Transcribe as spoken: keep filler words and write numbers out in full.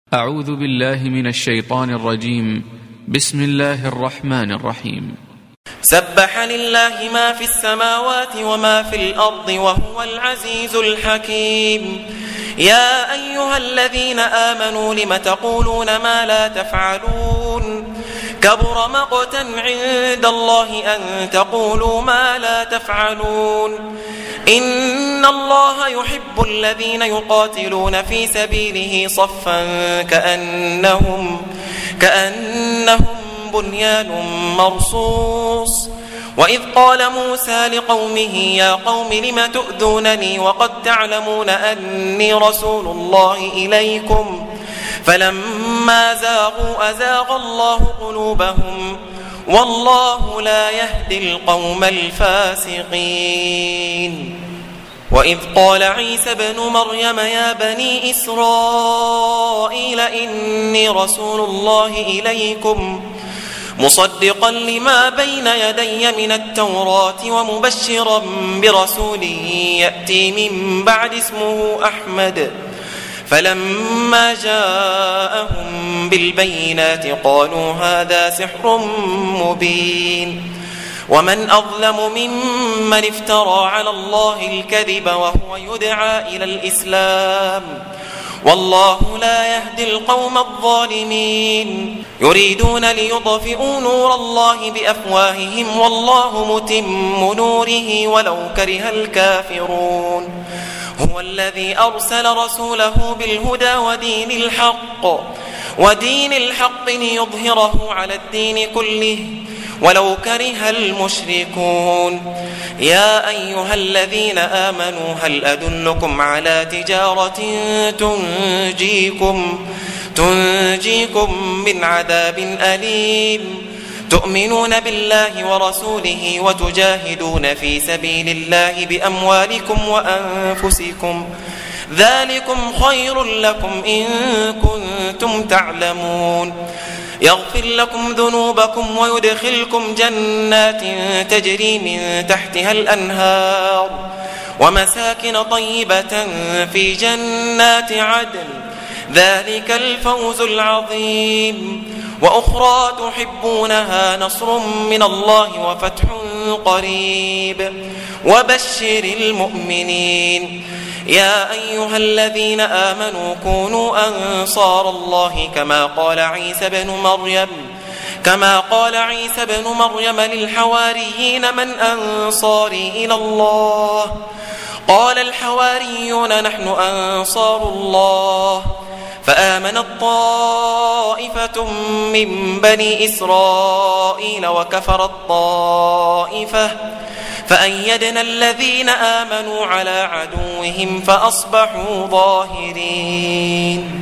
أعوذ بالله من الشيطان الرجيم. بسم الله الرحمن الرحيم. سبح لله ما في السماوات وما في الأرض وهو العزيز الحكيم. يا أيها الذين آمنوا لم تقولون ما لا تفعلون كبر مقتا عند الله أن تقولوا ما لا تفعلون. إن الله يحب الذين يقاتلون في سبيله صفا كأنهم, كأنهم بنيان مرصوص. وإذ قال موسى لقومه يا قوم لم تؤذونني وقد تعلمون أني رسول الله إليكم فلما زاغوا أزاغ الله قلوبهم والله لا يهدي القوم الفاسقين. وإذ قال عيسى بن مريم يا بني إسرائيل إني رسول الله إليكم مصدقا لما بين يدي من التوراة ومبشرا برسول يأتي من بعد اسمه أحمد. فلما جاءهم بالبينات قالوا هذا سحر مبين. ومن أظلم ممن افترى على الله الكذب وهو يدعى إلى الإسلام والله لا يهدي القوم الظالمين. يريدون ليطفئوا نور الله بأفواههم والله متم نوره ولو كره الكافرون. هو الذي أرسل رسوله بالهدى ودين الحق ودين الحق ليظهره على الدين كله ولو كره المشركون. يا أيها الذين آمنوا هل أدلكم على تجارة تنجيكم, تنجيكم من عذاب أليم تؤمنون بالله ورسوله وتجاهدون في سبيل الله بأموالكم وأنفسكم ذلكم خير لكم إن كنتم تعلمون. يغفر لكم ذنوبكم ويدخلكم جنات تجري من تحتها الأنهار ومساكن طيبة في جنات عدن ذلك الفوز العظيم. وأخرى تحبونها نصر من الله وفتح قريب وبشر المؤمنين. يا أيها الذين آمنوا كونوا أنصار الله كما قال عيسى بن مريم كما قال عيسى بن مريم للحواريين من أنصاري إلى الله قال الحواريون نحن أنصار الله. فآمنت طائفة من بني إسرائيل وكفرت طائفة فأيدنا الذين آمنوا على عدوهم فأصبحوا ظاهرين.